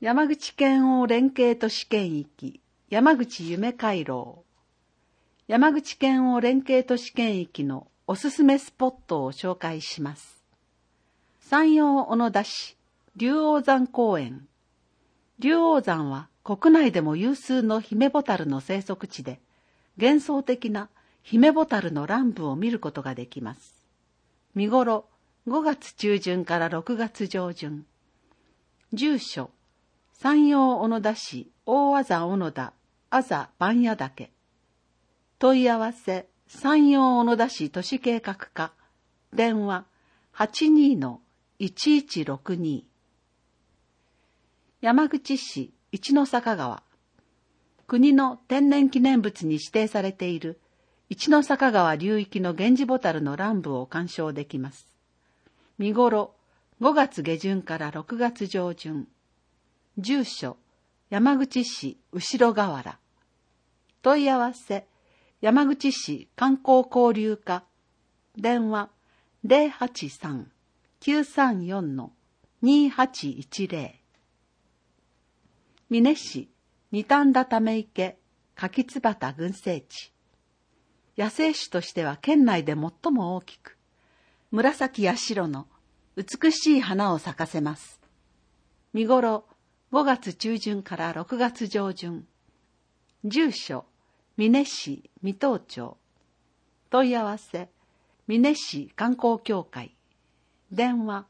山口県央連携都市圏域山口夢回廊。山口県央連携都市圏域のおすすめスポットを紹介します。山陽小野田市竜王山公園。竜王山は国内でも有数のヒメボタルの生息地で、幻想的なヒメボタルの乱舞を見ることができます。見頃5月中旬から6月上旬。住所山陽小野田市大字小野田阿座番屋岳。問い合わせ山陽小野田市都市計画課。電話82-1162。山口市一の坂川。国の天然記念物に指定されている一の坂川流域のゲンジボタルの乱舞を鑑賞できます。見頃5月下旬から6月上旬。住所山口市後ろ河原。問い合わせ山口市観光交流課。電話083-934-2810。美祢市二反田ため池柿椿群生地。野生種としては県内で最も大きく、紫や白の美しい花を咲かせます。見頃5月中旬から6月上旬。住所美祢市三東町。問い合わせ美祢市観光協会。電話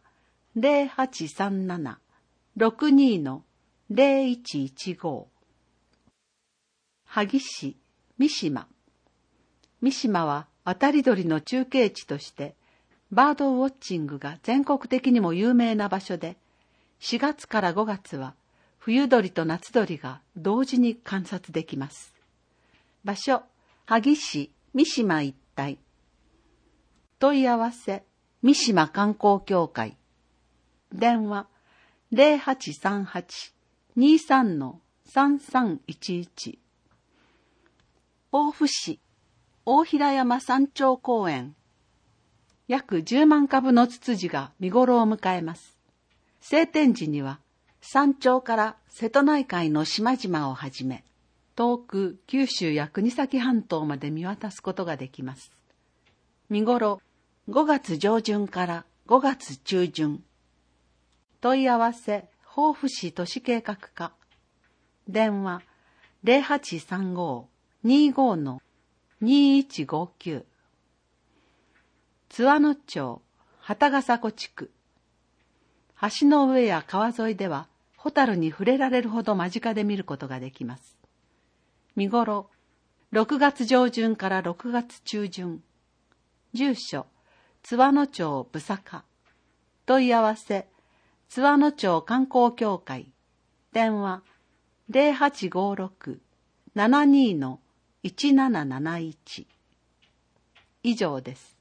0837-62-0115。萩市三島。三島は渡り鳥の中継地としてバードウォッチングが全国的にも有名な場所で、4月から5月は冬鳥と夏鳥が同時に観察できます。場所萩市三島一帯。問い合わせ三島観光協会。電話0838-23-3311。防府市大平山山頂公園。約10万株のツツジが見頃を迎えます。晴天時には山頂から瀬戸内海の島々をはじめ、遠く九州や国東半島まで見渡すことができます。見頃5月上旬から5月中旬。問い合わせ防府市都市計画課。電話0835-25-2159。津和野町旗ヶ迫地区。橋の上や川沿いではホタルに触れられるほど間近で見ることができます。見頃6月上旬から6月中旬。住所津和野町ぶさか。問い合わせ津和野町観光協会。電話0856-72-1771。以上です。